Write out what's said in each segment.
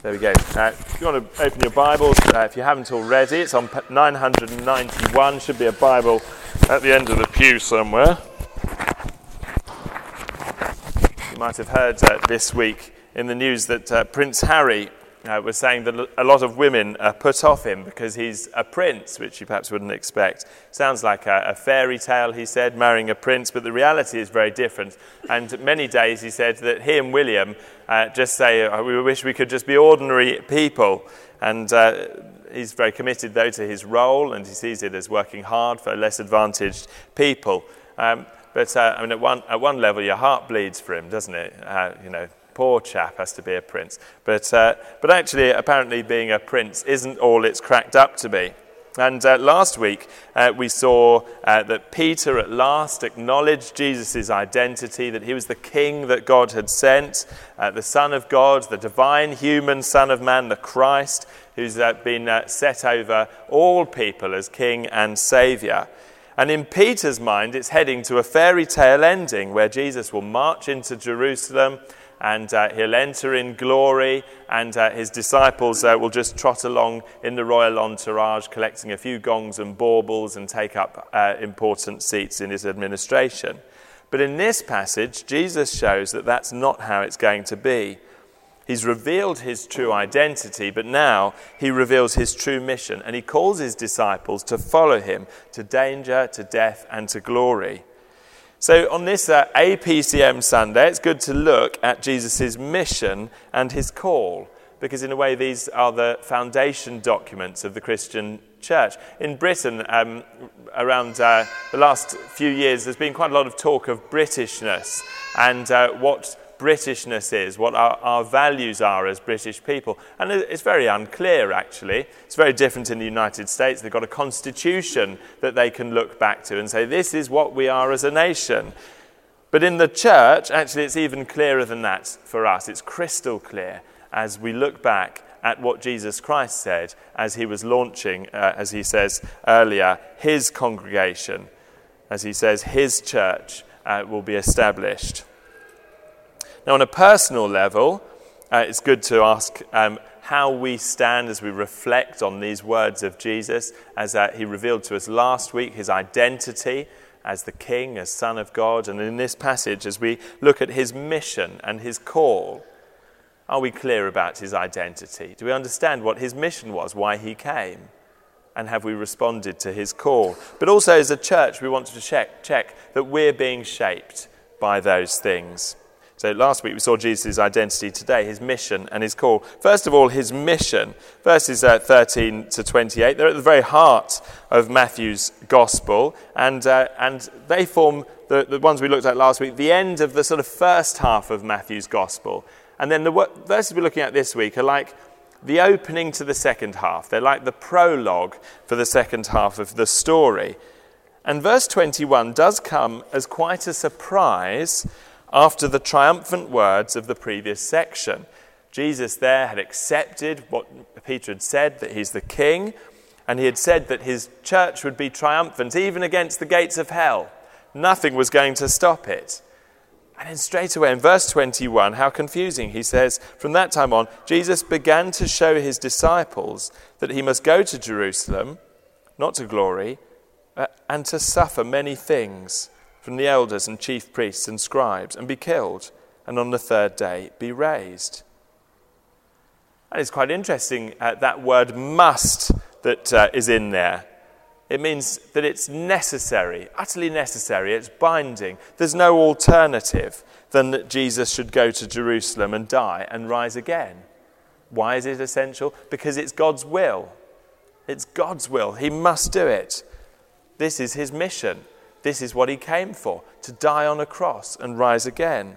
There we go. If you want to open your Bibles, if you haven't already, it's on 991. Should be a Bible at the end of the pew somewhere. You might have heard this week in the news that Prince Harry was saying that a lot of women are put off him because he's a prince, which you perhaps wouldn't expect. Sounds like a fairy tale, he said, marrying a prince, but the reality is very different. And many days he said that he and William just say, we wish we could just be ordinary people. And he's very committed, though, to his role, and he sees it as working hard for less advantaged people. But at one level, your heart bleeds for him, doesn't it? Poor chap has to be a prince. But actually, apparently being a prince isn't all it's cracked up to be. And last week, we saw that Peter at last acknowledged Jesus' identity, that he was the king that God had sent, the Son of God, the divine human Son of Man, the Christ, who's been set over all people as king and saviour. And in Peter's mind, it's heading to a fairy tale ending where Jesus will march into Jerusalem and he'll enter in glory, and his disciples will just trot along in the royal entourage, collecting a few gongs and baubles and take up important seats in his administration. But in this passage, Jesus shows that that's not how it's going to be. He's revealed his true identity, but now he reveals his true mission, and he calls his disciples to follow him to danger, to death, and to glory. So on this APCM Sunday, it's good to look at Jesus' mission and his call, because in a way these are the foundation documents of the Christian church. In Britain, around the last few years, there's been quite a lot of talk of Britishness and what Britishness is, what our values are as British people. And it's very unclear, actually. It's very different in the United States. They've got a constitution that they can look back to and say, this is what we are as a nation. But in the church, actually, it's even clearer than that for us. It's crystal clear as we look back at what Jesus Christ said as he was launching, as he says earlier, his congregation. As he says, his church will be established. Now, on a personal level, it's good to ask how we stand as we reflect on these words of Jesus, as he revealed to us last week his identity as the King, as Son of God. And in this passage, as we look at his mission and his call, are we clear about his identity? Do we understand what his mission was, why he came? And have we responded to his call? But also as a church, we want to check that we're being shaped by those things. So last week we saw Jesus' identity, today his mission and his call. First of all, his mission. Verses 13 to 28, they're at the very heart of Matthew's gospel, and they form, the ones we looked at last week, the end of the sort of first half of Matthew's gospel. And then the verses we're looking at this week are like the opening to the second half. They're like the prologue for the second half of the story. And verse 21 does come as quite a surprise after the triumphant words of the previous section. Jesus there had accepted what Peter had said, that he's the king, and he had said that his church would be triumphant even against the gates of hell. Nothing was going to stop it. And then straight away in verse 21, how confusing, he says, from that time on, Jesus began to show his disciples that he must go to Jerusalem, not to glory, and to suffer many things from the elders and chief priests and scribes, and be killed, and on the third day be raised. And it's quite interesting, that word must that is in there. It means that it's necessary, utterly necessary, it's binding. There's no alternative than that Jesus should go to Jerusalem and die and rise again. Why is it essential? Because it's God's will. It's God's will. He must do it. This is his mission. This is what he came for, to die on a cross and rise again.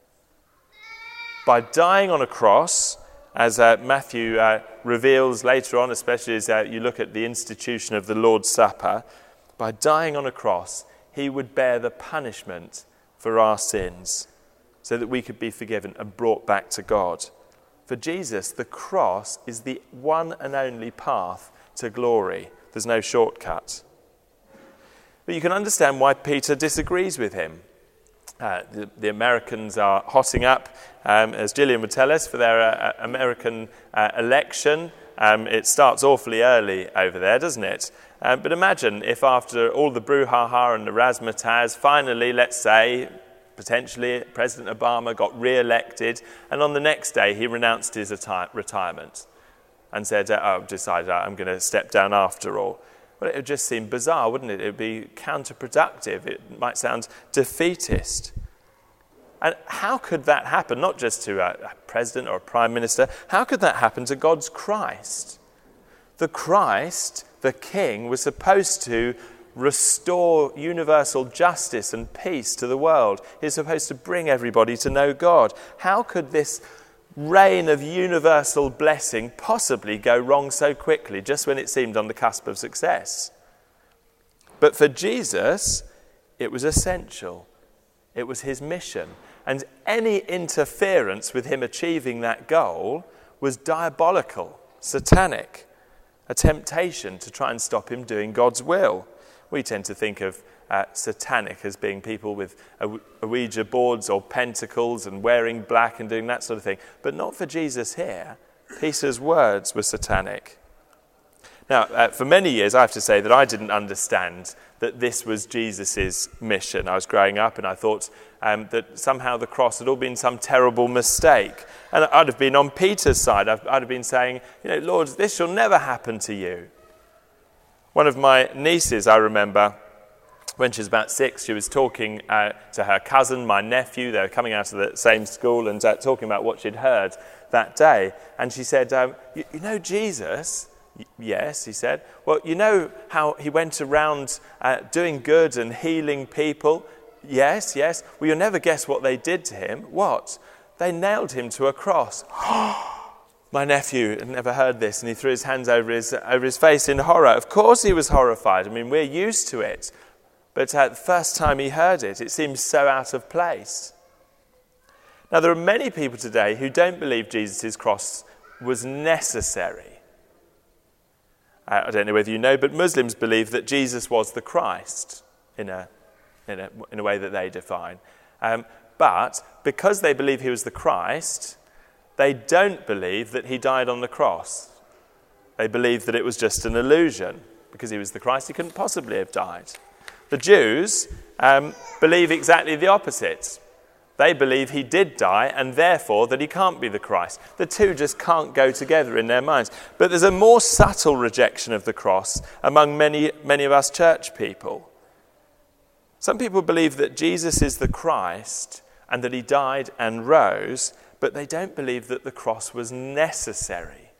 By dying on a cross, as Matthew reveals later on, especially as you look at the institution of the Lord's Supper, by dying on a cross, he would bear the punishment for our sins so that we could be forgiven and brought back to God. For Jesus, the cross is the one and only path to glory. There's no shortcut. But you can understand why Peter disagrees with him. The Americans are hotting up, as Gillian would tell us, for their American election. It starts awfully early over there, doesn't it? But imagine if after all the brouhaha and the razzmatazz, finally, let's say, potentially President Obama got re-elected, and on the next day he renounced his retirement and said, I've decided I'm going to step down after all. Well, it would just seem bizarre, wouldn't it? It would be counterproductive. It might sound defeatist. And how could that happen? Not just to a president or a prime minister. How could that happen to God's Christ? The Christ, the King, was supposed to restore universal justice and peace to the world. He's supposed to bring everybody to know God. How could this reign of universal blessing possibly go wrong so quickly, just when it seemed on the cusp of success? But for Jesus, it was essential. It was his mission. And any interference with him achieving that goal was diabolical, satanic, a temptation to try and stop him doing God's will. We tend to think of satanic as being people with Ouija boards or pentacles and wearing black and doing that sort of thing. But not for Jesus here. Peter's words were satanic. Now, for many years, I have to say that I didn't understand that this was Jesus' mission. I was growing up and I thought that somehow the cross had all been some terrible mistake. And I'd have been on Peter's side. I'd have been saying, Lord, this shall never happen to you. One of my nieces, I remember, when she was about 6, she was talking to her cousin, my nephew. They were coming out of the same school and talking about what she'd heard that day. And she said, you know Jesus? Yes, he said. Well, you know how he went around doing good and healing people? Yes. Well, you'll never guess what they did to him. What? They nailed him to a cross. My nephew had never heard this, and he threw his hands over his face in horror. Of course he was horrified. I mean, we're used to it. But the first time he heard it, it seemed so out of place. Now, there are many people today who don't believe Jesus' cross was necessary. I don't know whether you know, but Muslims believe that Jesus was the Christ in a way that they define. But because they believe he was the Christ, they don't believe that he died on the cross. They believe that it was just an illusion. Because he was the Christ, he couldn't possibly have died. The Jews believe exactly the opposite. They believe he did die and therefore that he can't be the Christ. The two just can't go together in their minds. But there's a more subtle rejection of the cross among many of us church people. Some people believe that Jesus is the Christ and that he died and rose, but they don't believe that the cross was necessary.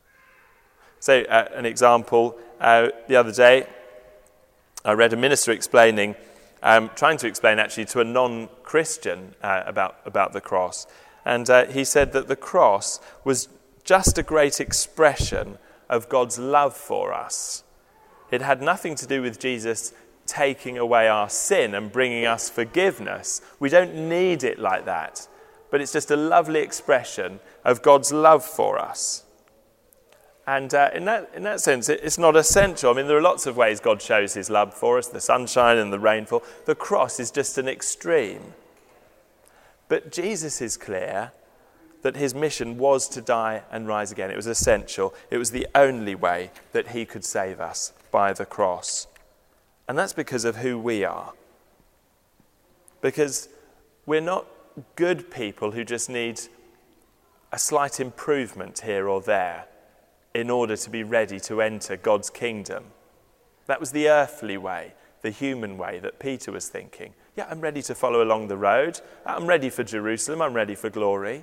So, an example, the other day, I read a minister explaining, trying to explain actually to a non-Christian about the cross. And he said that the cross was just a great expression of God's love for us. It had nothing to do with Jesus taking away our sin and bringing us forgiveness. We don't need it like that. But it's just a lovely expression of God's love for us. And in that sense, it's not essential. I mean, there are lots of ways God shows his love for us, the sunshine and the rainfall. The cross is just an extreme. But Jesus is clear that his mission was to die and rise again. It was essential. It was the only way that he could save us, by the cross. And that's because of who we are. Because we're not good people who just need a slight improvement here or there in order to be ready to enter God's kingdom. That was the earthly way, the human way that Peter was thinking. Yeah, I'm ready to follow along the road. I'm ready for Jerusalem. I'm ready for glory.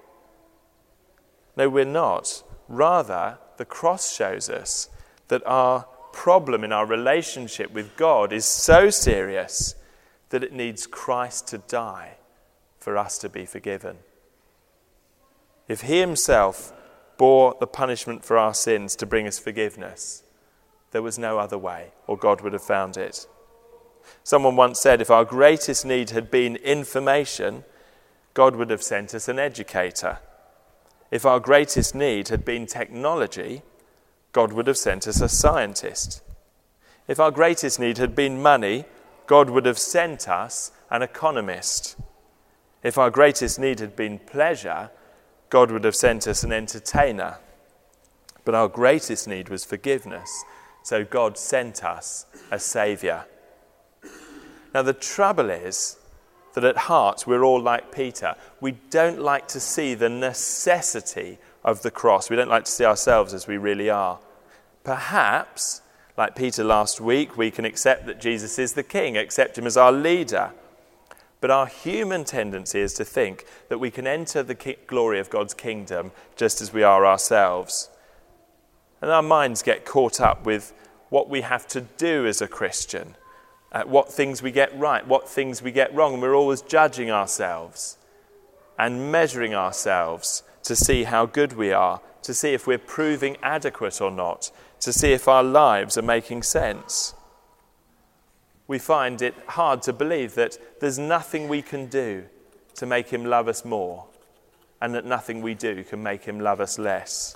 No, we're not. Rather, the cross shows us that our problem in our relationship with God is so serious that it needs Christ to die for us to be forgiven. If he himself bore the punishment for our sins to bring us forgiveness, there was no other way, or God would have found it. Someone once said, if our greatest need had been information, God would have sent us an educator. If our greatest need had been technology, God would have sent us a scientist. If our greatest need had been money, God would have sent us an economist. If our greatest need had been pleasure, God would have sent us an entertainer. But our greatest need was forgiveness, so God sent us a saviour. Now the trouble is that at heart we're all like Peter. We don't like to see the necessity of the cross. We don't like to see ourselves as we really are. Perhaps, like Peter last week, we can accept that Jesus is the King, accept him as our leader. But our human tendency is to think that we can enter the glory of God's kingdom just as we are ourselves. And our minds get caught up with what we have to do as a Christian, what things we get right, what things we get wrong. And we're always judging ourselves and measuring ourselves to see how good we are, to see if we're proving adequate or not, to see if our lives are making sense. We find it hard to believe that there's nothing we can do to make him love us more, and that nothing we do can make him love us less.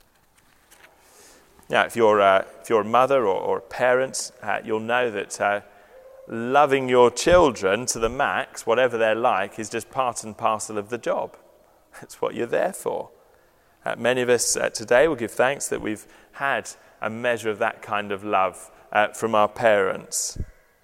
Now, if you're a mother or a parent, you'll know that loving your children to the max, whatever they're like, is just part and parcel of the job. That's what you're there for. Many of us today will give thanks that we've had a measure of that kind of love from our parents.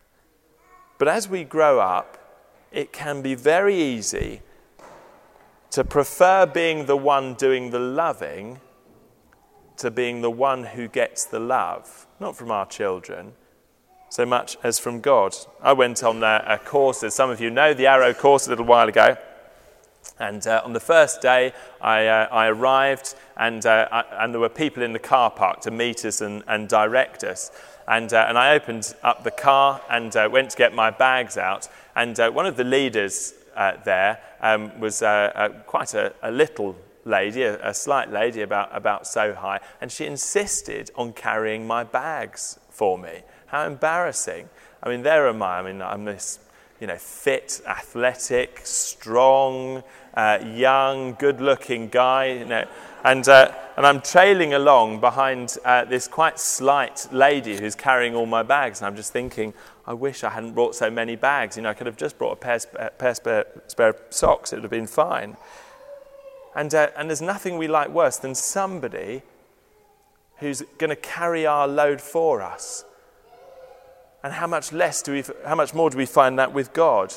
But as we grow up, it can be very easy to prefer being the one doing the loving to being the one who gets the love, not from our children, so much as from God. I went on a course, as some of you know, the Arrow course a little while ago. And on the first day, I arrived, and there were people in the car park to meet us and direct us. And I opened up the car and went to get my bags out. And one of the leaders there was quite a little lady, a slight lady about so high. And she insisted on carrying my bags for me. How embarrassing. I mean, there am I. I mean, I'm this, fit, athletic, strong, young, good-looking guy, and I'm trailing along behind this quite slight lady who's carrying all my bags, and I'm just thinking, I wish I hadn't brought so many bags. I could have just brought a spare socks. It would have been fine. And there's nothing we like worse than somebody who's going to carry our load for us. And how much more do we find that with God?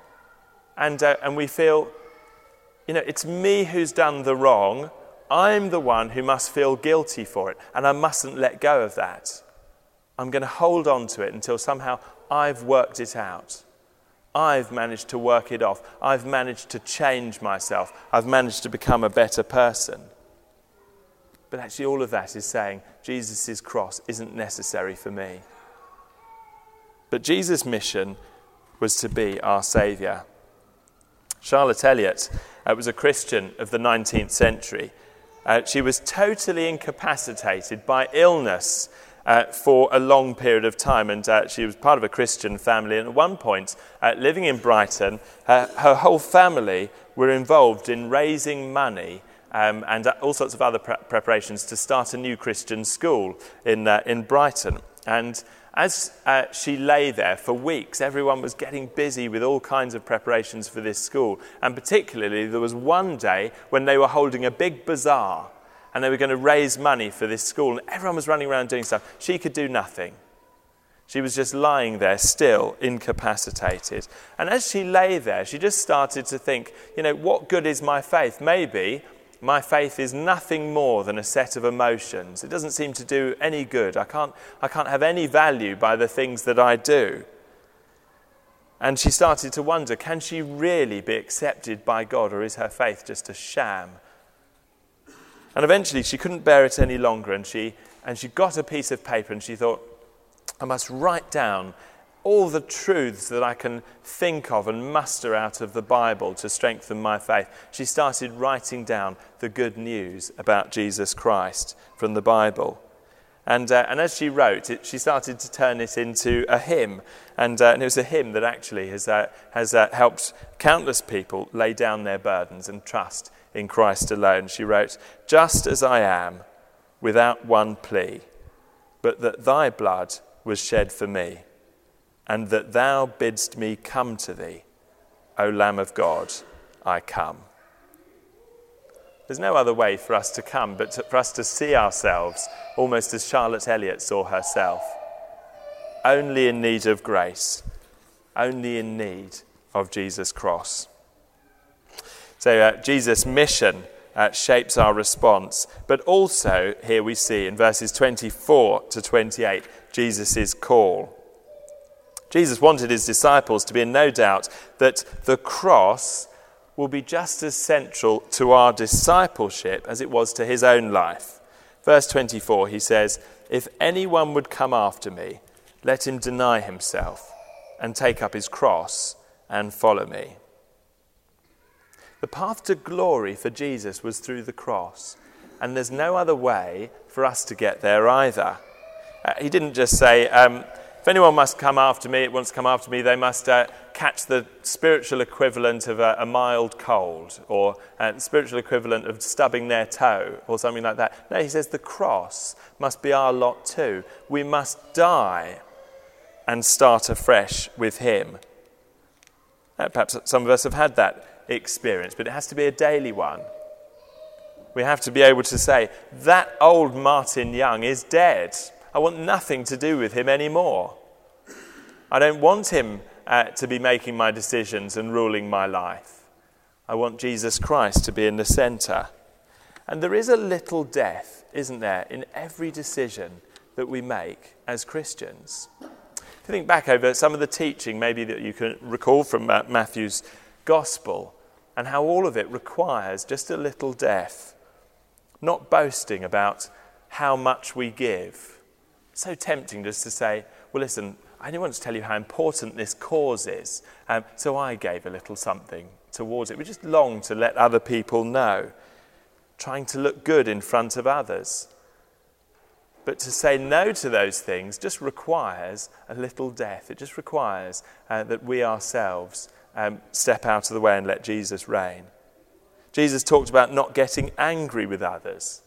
And we feel, it's me who's done the wrong. I'm the one who must feel guilty for it, and I mustn't let go of that. I'm going to hold on to it until somehow I've worked it out. I've managed to work it off. I've managed to change myself. I've managed to become a better person. But actually all of that is saying Jesus' cross isn't necessary for me. But Jesus' mission was to be our saviour. Charlotte Elliott was a Christian of the 19th century. She was totally incapacitated by illness for a long period of time, and she was part of a Christian family. And at one point, living in Brighton, her whole family were involved in raising money and all sorts of other preparations to start a new Christian school in Brighton. And as she lay there for weeks, everyone was getting busy with all kinds of preparations for this school. And particularly, there was one day when they were holding a big bazaar and they were going to raise money for this school. And everyone was running around doing stuff. She could do nothing. She was just lying there, still incapacitated. And as she lay there, she just started to think, what good is my faith? Maybe my faith is nothing more than a set of emotions. It doesn't seem to do any good. I can't have any value by the things that I do. And she started to wonder, can she really be accepted by God, or is her faith just a sham? And eventually she couldn't bear it any longer, and she got a piece of paper and she thought, I must write down all the truths that I can think of and muster out of the Bible to strengthen my faith. She started writing down the good news about Jesus Christ from the Bible. And as she wrote, she started to turn it into a hymn. And it was a hymn that actually has helped countless people lay down their burdens and trust in Christ alone. She wrote, "Just as I am, without one plea, but that thy blood was shed for me. and that thou bidst me come to thee. O Lamb of God, I come. There's no other way for us to come but for us to see ourselves almost as Charlotte Elliott saw herself. Only in need of grace, only in need of Jesus' cross. So Jesus' mission shapes our response, but also here we see in verses 24 to 28, Jesus' call. Jesus wanted his disciples to be in no doubt that the cross will be just as central to our discipleship as it was to his own life. Verse 24, he says, "If anyone would come after me, let him deny himself and take up his cross and follow me." The path to glory for Jesus was through the cross, and there's no other way for us to get there either. He didn't just say, if anyone wants to come after me, they must catch the spiritual equivalent of a mild cold, or the spiritual equivalent of stubbing their toe, or something like that. No, he says the cross must be our lot too. We must die and start afresh with him. Perhaps some of us have had that experience, but it has to be a daily one. We have to be able to say, that old Martin Young is dead. I want nothing to do with him anymore. I don't want him to be making my decisions and ruling my life. I want Jesus Christ to be in the centre. And there is a little death, isn't there, in every decision that we make as Christians. If you think back over some of the teaching maybe that you can recall from Matthew's Gospel, and how all of it requires just a little death. Not boasting about how much we give. It's so tempting just to say, well, listen, I only want to tell you how important this cause is, so I gave a little something towards it. We just long to let other people know, trying to look good in front of others. But to say no to those things just requires a little death. It just requires that we ourselves step out of the way and let Jesus reign. Jesus talked about not getting angry with others,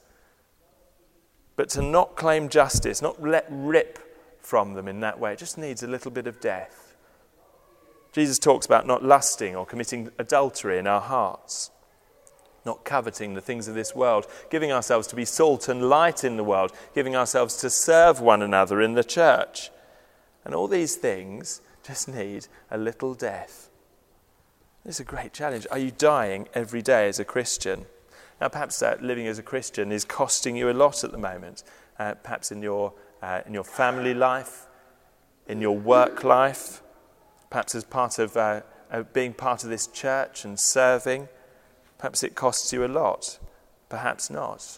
but to not claim justice, not let rip from them in that way. It just needs a little bit of death. Jesus talks about not lusting or committing adultery in our hearts, not coveting the things of this world, giving ourselves to be salt and light in the world, giving ourselves to serve one another in the church. And all these things just need a little death. It's a great challenge. Are you dying every day as a Christian? Now, perhaps living as a Christian is costing you a lot at the moment. Perhaps in your family life, in your work life, perhaps as part of being part of this church and serving. Perhaps it costs you a lot. Perhaps not.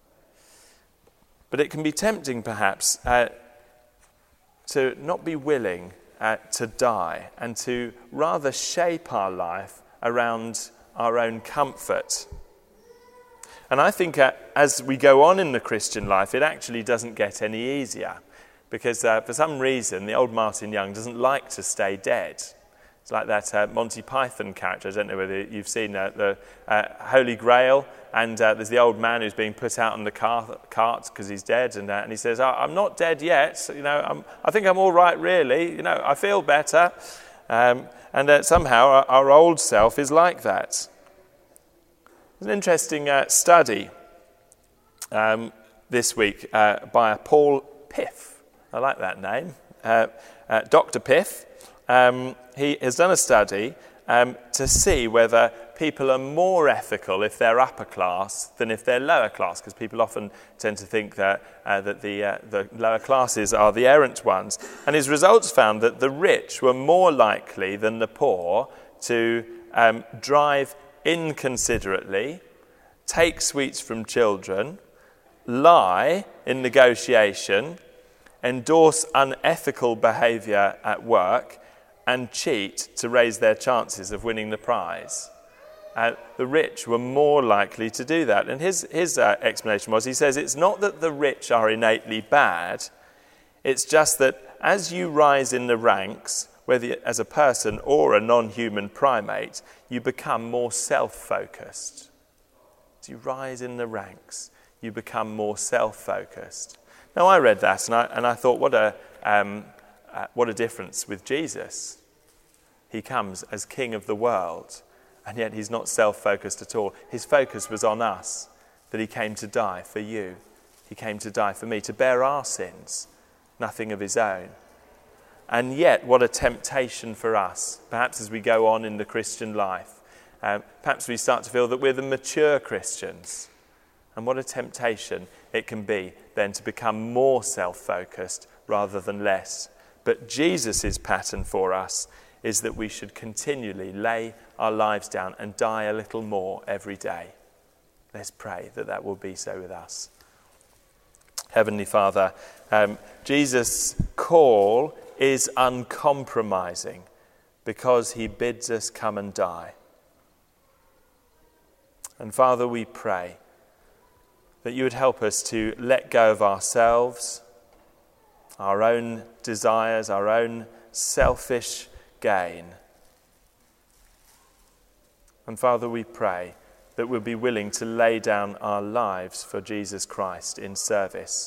But it can be tempting, perhaps, to not be willing to die and to rather shape our life around our own comfort. And I think as we go on in the Christian life, it actually doesn't get any easier, because for some reason the old Martin Young doesn't like to stay dead. It's like that Monty Python character. I don't know whether you've seen the Holy Grail, and there's the old man who's being put out on the cart because he's dead, and he says, "I'm not dead yet. I think I'm all right, really. I feel better." And somehow our old self is like that. There's an interesting study this week by a Paul Piff. I like that name, Dr. Piff. He has done a study to see whether people are more ethical if they're upper class than if they're lower class, because people often tend to think that the lower classes are the errant ones. And his results found that the rich were more likely than the poor to drive inconsiderately, take sweets from children, lie in negotiation, endorse unethical behaviour at work, and cheat to raise their chances of winning the prize. The rich were more likely to do that. And his explanation was, he says, it's not that the rich are innately bad, it's just that as you rise in the ranks, whether as a person or a non-human primate, you become more self-focused. As you rise in the ranks, you become more self-focused. Now, I read that and I thought, what a what a difference with Jesus. He comes as King of the world, and yet he's not self-focused at all. His focus was on us, that he came to die for you. He came to die for me, to bear our sins, nothing of his own. And yet, what a temptation for us, perhaps as we go on in the Christian life. Perhaps we start to feel that we're the mature Christians. And what a temptation it can be then to become more self-focused rather than less. But Jesus' pattern for us is that we should continually lay our lives down and die a little more every day. Let's pray that that will be so with us. Heavenly Father, Jesus' call is uncompromising because he bids us come and die. And Father, we pray that you would help us to let go of ourselves, our own desires, our own selfish gain. And Father, we pray that we'll be willing to lay down our lives for Jesus Christ in service.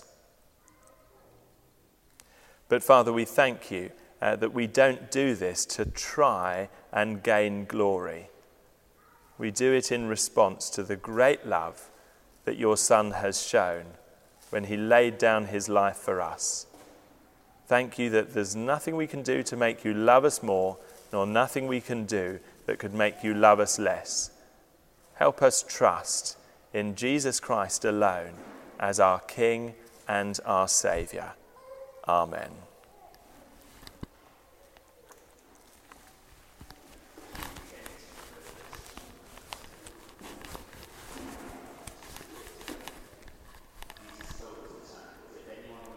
But Father, we thank you that we don't do this to try and gain glory. We do it in response to the great love that your Son has shown when he laid down his life for us. Thank you that there's nothing we can do to make you love us more, nor nothing we can do that could make you love us less. Help us trust in Jesus Christ alone as our King and our Saviour. Amen.